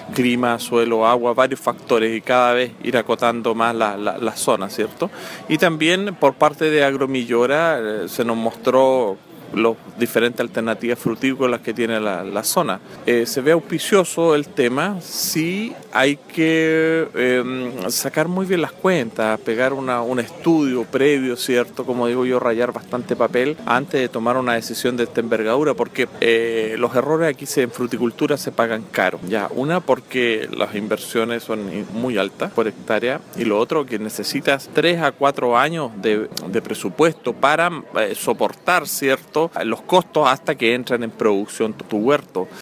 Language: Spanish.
clima, suelo, agua, varios factores y cada vez ir acotando más la zona, ¿cierto? Y también por parte de Agromillora se nos mostró las diferentes alternativas frutícolas que tiene la zona. Se ve auspicioso el tema, sí hay que sacar muy bien las cuentas, pegar un estudio previo, ¿cierto? Como digo yo, rayar bastante papel antes de tomar una decisión de esta envergadura, porque los errores aquí en fruticultura se pagan caro. Ya, una porque las inversiones son muy altas por hectárea y lo otro que necesitas 3 a 4 años de presupuesto para soportar, ¿cierto?, los costos hasta que entran en producción tu huerto.